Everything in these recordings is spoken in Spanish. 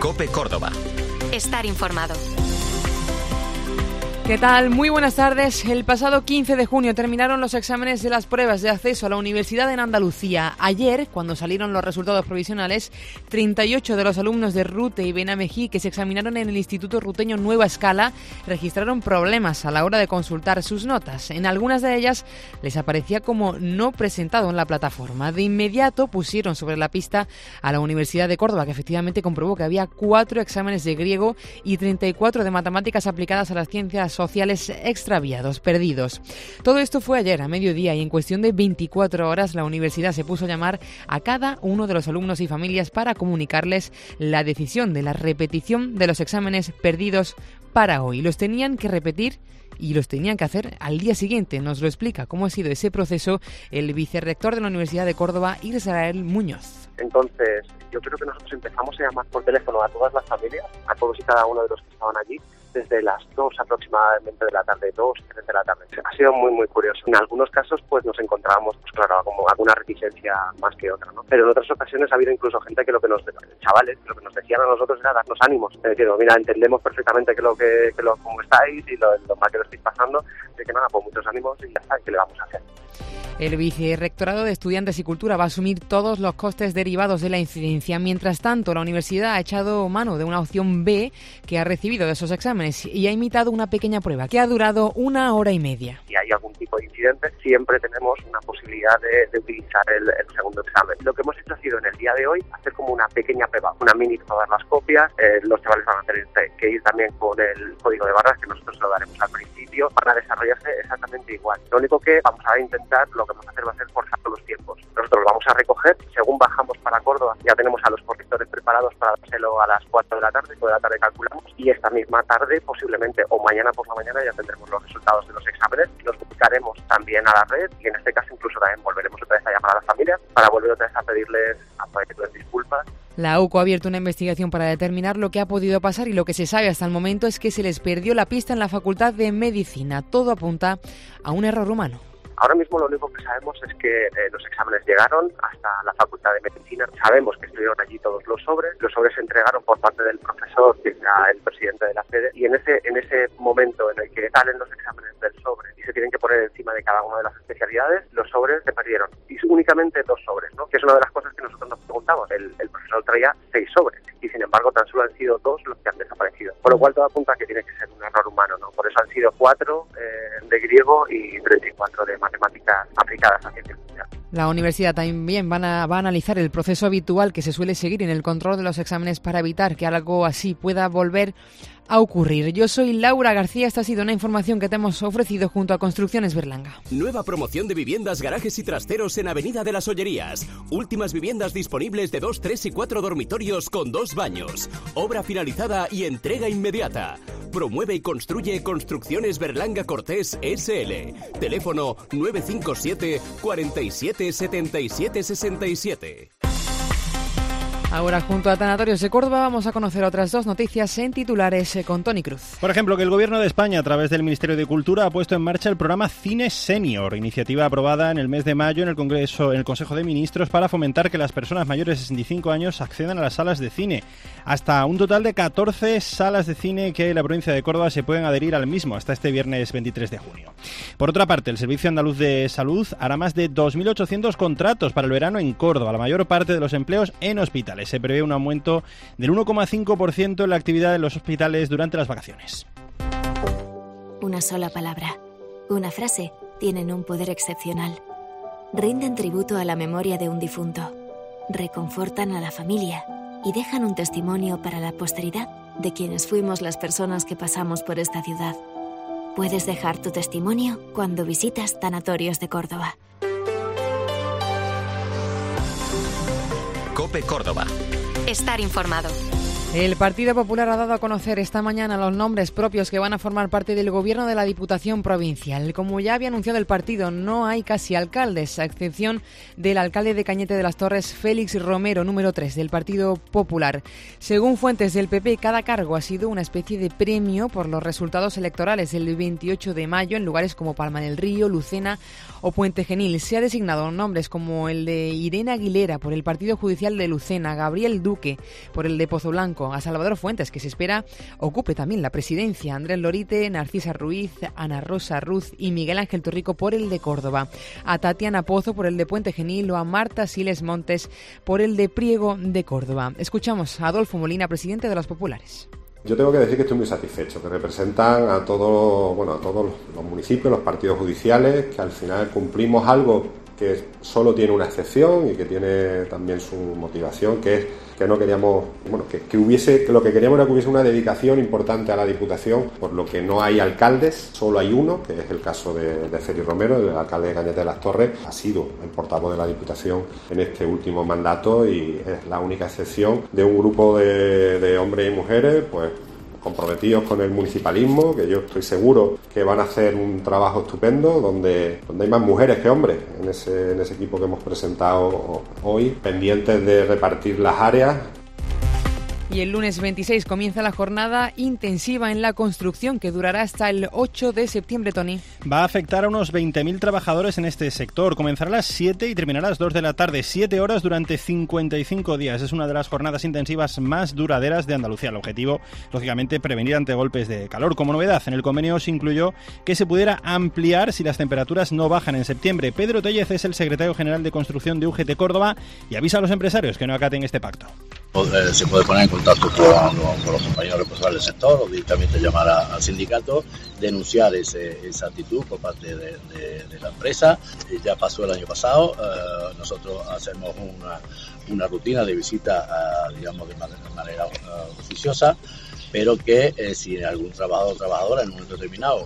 COPE Córdoba. Estar informado. ¿Qué tal? Muy buenas tardes. El pasado 15 de junio terminaron los exámenes de las pruebas de acceso a la universidad en Andalucía. Ayer, cuando salieron los resultados provisionales, 38 de los alumnos de Rute y Benamejí que se examinaron en el Instituto Ruteño Nueva Escala registraron problemas a la hora de consultar sus notas. En algunas de ellas les aparecía como no presentado en la plataforma. De inmediato pusieron sobre la pista a la Universidad de Córdoba, que efectivamente comprobó que había 4 exámenes de griego y 34 de matemáticas aplicadas a las ciencias sociales extraviados, perdidos. Todo esto fue ayer a mediodía y en cuestión de 24 horas la universidad se puso a llamar a cada uno de los alumnos y familias para comunicarles la decisión de la repetición de los exámenes perdidos para hoy. Los tenían que repetir y los tenían que hacer al día siguiente. Nos lo explica cómo ha sido ese proceso el vicerrector de la Universidad de Córdoba, Israel Muñoz. Entonces, yo creo que nosotros empezamos a llamar por teléfono a todas las familias, a todos y cada uno de los que estaban allí, desde las 2 aproximadamente de la tarde, 2, 3 de la tarde. Ha sido muy, muy curioso. En algunos casos, pues nos encontrábamos, pues claro, como alguna reticencia más que otra, ¿no? Pero en otras ocasiones ha habido incluso gente que lo que nos decían a nosotros era darnos ánimos. Diciendo, mira, entendemos perfectamente cómo estáis y lo mal que lo estáis pasando. Así que nada, pues muchos ánimos y ya está, ¿qué le vamos a hacer? El Vicerrectorado de Estudiantes y Cultura va a asumir todos los costes derivados de la incidencia. Mientras tanto, la universidad ha echado mano de una opción B que ha recibido de esos exámenes y ha imitado una pequeña prueba que ha durado 1 hora y media. Si hay algún tipo de incidente, siempre tenemos una posibilidad de utilizar el segundo examen. Lo que hemos hecho ha sido en el día de hoy hacer como una pequeña prueba, una mini todas las copias. Los chavales van a tener que ir también con el código de barras que nosotros se lo daremos al principio. Van a desarrollarse exactamente igual. Lo único que vamos a intentar, lo que vamos a hacer va a ser forzar los tiempos. Nosotros lo vamos a recoger, según bajamos para Córdoba, ya tenemos a los correctores preparados para dárselo a las 4 de la tarde, calculamos, y esta misma tarde, posiblemente, o mañana por la mañana, ya tendremos los resultados de los exámenes, los publicaremos también a la red, y en este caso incluso también volveremos otra vez a llamar a las familias para volver otra vez a pedirles disculpas. La UCO ha abierto una investigación para determinar lo que ha podido pasar y lo que se sabe hasta el momento es que se les perdió la pista en la Facultad de Medicina. Todo apunta a un error humano. Ahora mismo lo único que sabemos es que los exámenes llegaron hasta la Facultad de Medicina. Sabemos que estuvieron allí todos los sobres. Los sobres se entregaron por parte del profesor, que era el presidente de la sede, y en ese momento en el que salen los exámenes del sobre y se tienen que poner encima de cada una de las especialidades, los sobres se perdieron. Y únicamente 2 sobres, ¿no? Que es una de las cosas que nosotros nos preguntamos. El profesor traía 6 sobres y sin embargo tan solo han sido 2 los que han desaparecido. Por lo cual todo apunta a que tiene que ser un error humano, ¿no? Por eso han sido 4 de griego y 34 de matemáticas aplicadas a ciencias sociales. La universidad también va a analizar el proceso habitual que se suele seguir en el control de los exámenes para evitar que algo así pueda volver a ocurrir. Yo soy Laura García, esta ha sido una información que te hemos ofrecido junto a Construcciones Berlanga. Nueva promoción de viviendas, garajes y trasteros en Avenida de las Ollerías. Últimas viviendas disponibles de 2, 3 y 4 dormitorios con 2 baños. Obra finalizada y entrega inmediata. Promueve y construye Construcciones Berlanga Cortés S.L. Teléfono 957 47 77 67. Ahora, junto a Tanatorios de Córdoba, vamos a conocer otras 2 noticias en titulares con Toni Cruz. Por ejemplo, que el Gobierno de España, a través del Ministerio de Cultura, ha puesto en marcha el programa Cine Senior, iniciativa aprobada en el mes de mayo en el Consejo de Ministros para fomentar que las personas mayores de 65 años accedan a las salas de cine. Hasta un total de 14 salas de cine que hay en la provincia de Córdoba se pueden adherir al mismo hasta este viernes 23 de junio. Por otra parte, el Servicio Andaluz de Salud hará más de 2.800 contratos para el verano en Córdoba, la mayor parte de los empleos en hospitales. Se prevé un aumento del 1,5% en la actividad de los hospitales durante las vacaciones. Una sola palabra, una frase, tienen un poder excepcional. Rinden tributo a la memoria de un difunto, reconfortan a la familia y dejan un testimonio para la posteridad de quienes fuimos las personas que pasamos por esta ciudad. Puedes dejar tu testimonio cuando visitas Tanatorios de Córdoba. COPE Córdoba. Estar informado. El Partido Popular ha dado a conocer esta mañana los nombres propios que van a formar parte del gobierno de la Diputación Provincial. Como ya había anunciado el partido, no hay casi alcaldes, a excepción del alcalde de Cañete de las Torres, Félix Romero, número 3 del Partido Popular. Según fuentes del PP, cada cargo ha sido una especie de premio por los resultados electorales del 28 de mayo en lugares como Palma del Río, Lucena o Puente Genil. Se ha designado nombres como el de Irene Aguilera por el Partido Judicial de Lucena, Gabriel Duque por el de Pozoblanco, a Salvador Fuentes, que se espera ocupe también la presidencia, Andrés Lorite, Narcisa Ruiz, Ana Rosa Ruz y Miguel Ángel Torrico por el de Córdoba, a Tatiana Pozo por el de Puente Genil o a Marta Siles Montes por el de Priego de Córdoba. Escuchamos a Adolfo Molina, presidente de los Populares. Yo tengo que decir que estoy muy satisfecho, que representan a todos los municipios, los partidos judiciales, que al final cumplimos algo que solo tiene una excepción y que tiene también su motivación, que es que no queríamos, que lo que queríamos era que hubiese una dedicación importante a la Diputación, por lo que no hay alcaldes, solo hay uno, que es el caso de Feli Romero, el alcalde de Cañete de las Torres, ha sido el portavoz de la Diputación en este último mandato y es la única excepción de un grupo de hombres y mujeres, pues comprometidos con el municipalismo, que yo estoy seguro que van a hacer un trabajo estupendo, donde hay más mujeres que hombres en ese equipo que hemos presentado hoy, pendientes de repartir las áreas. Y el lunes 26 comienza la jornada intensiva en la construcción que durará hasta el 8 de septiembre, Tony. Va a afectar a unos 20.000 trabajadores en este sector. Comenzará a las 7 y terminará a las 2 de la tarde, 7 horas durante 55 días. Es una de las jornadas intensivas más duraderas de Andalucía. El objetivo, lógicamente, prevenir ante golpes de calor. Como novedad, en el convenio se incluyó que se pudiera ampliar si las temperaturas no bajan en septiembre. Pedro Tellez es el secretario general de construcción de UGT Córdoba y avisa a los empresarios que no acaten este pacto. Se puede poner en contacto con los compañeros responsables del sector o directamente llamar al sindicato, denunciar esa actitud por parte de la empresa. Ya pasó el año pasado, nosotros hacemos una rutina de visita, digamos, de manera oficiosa, pero que si algún trabajador o trabajadora en un momento determinado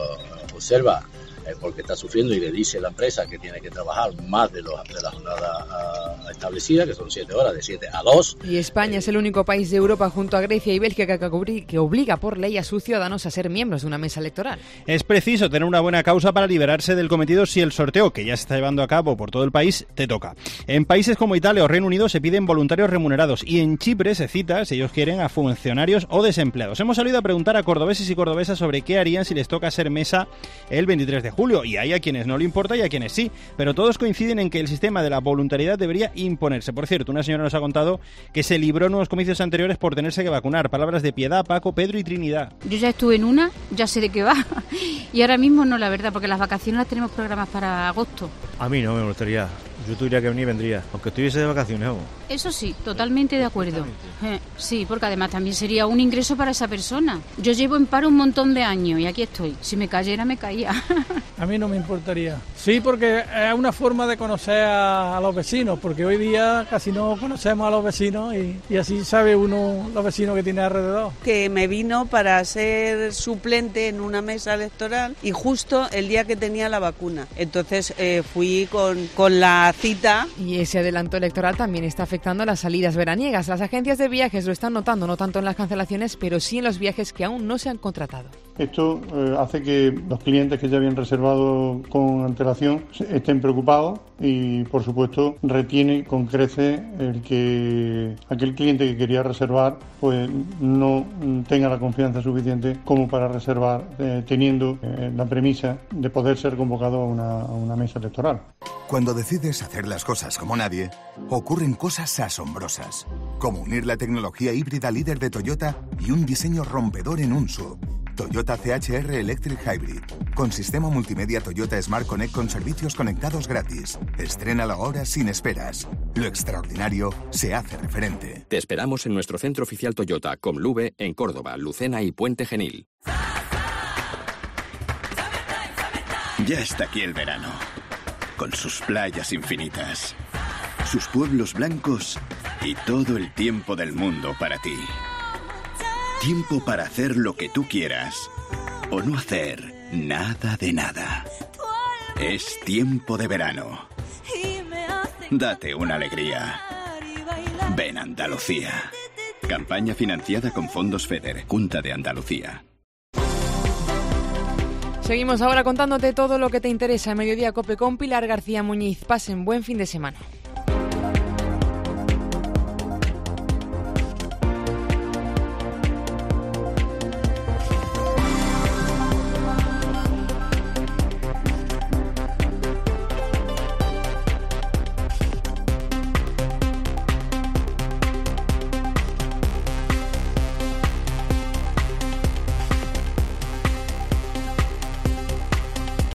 observa porque está sufriendo y le dice a la empresa que tiene que trabajar más de la jornada establecida, que son 7 horas, de 7 a 2. Y España es el único país de Europa junto a Grecia y Bélgica que obliga por ley a sus ciudadanos a ser miembros de una mesa electoral. Es preciso tener una buena causa para liberarse del cometido si el sorteo, que ya se está llevando a cabo por todo el país, te toca. En países como Italia o Reino Unido se piden voluntarios remunerados y en Chipre se cita, si ellos quieren, a funcionarios o desempleados. Hemos salido a preguntar a cordobeses y cordobesas sobre qué harían si les toca ser mesa el 23 de julio, y hay a quienes no le importa y a quienes sí, pero todos coinciden en que el sistema de la voluntariedad debería imponerse. Por cierto, una señora nos ha contado que se libró en unos comicios anteriores por tenerse que vacunar. Palabras de Piedad, Paco, Pedro y Trinidad. Yo ya estuve en una, ya sé de qué va, y ahora mismo no, la verdad, porque las vacaciones las tenemos programadas para agosto. A mí no me gustaría. Yo tuviera que venir, vendría, aunque estuviese de vacaciones. ¿O? Eso sí, totalmente de acuerdo. Sí, porque además también sería un ingreso para esa persona. Yo llevo en paro un montón de años y aquí estoy. Si me cayera, me caía. A mí no me importaría. Sí, porque es una forma de conocer a los vecinos, porque hoy día casi no conocemos a los vecinos y así sabe uno los vecinos que tiene alrededor. Que me vino para ser suplente en una mesa electoral y justo el día que tenía la vacuna. Entonces fui con la cita. Y ese adelanto electoral también está afectando las salidas veraniegas. Las agencias de viajes lo están notando, no tanto en las cancelaciones, pero sí en los viajes que aún no se han contratado. Esto hace que los clientes que ya habían reservado con antelación estén preocupados y, por supuesto, retiene con creces el que aquel cliente que quería reservar pues no tenga la confianza suficiente como para reservar, teniendo la premisa de poder ser convocado a una mesa electoral. Cuando decides hacer las cosas como nadie, ocurren cosas asombrosas, como unir la tecnología híbrida líder de Toyota y un diseño rompedor en un SUV. Toyota CHR Electric Hybrid, con sistema multimedia Toyota Smart Connect con servicios conectados gratis. Estrénalo ahora sin esperas. Lo extraordinario se hace referente. Te esperamos en nuestro centro oficial Toyota, Comluve, en Córdoba, Lucena y Puente Genil. Ya está aquí el verano, con sus playas infinitas, sus pueblos blancos y todo el tiempo del mundo para ti. Tiempo para hacer lo que tú quieras o no hacer nada de nada. Es tiempo de verano. Date una alegría. Ven Andalucía. Campaña financiada con fondos FEDER, Junta de Andalucía. Seguimos ahora contándote todo lo que te interesa en Mediodía Cope con Pilar García Muñiz. Pasen buen fin de semana.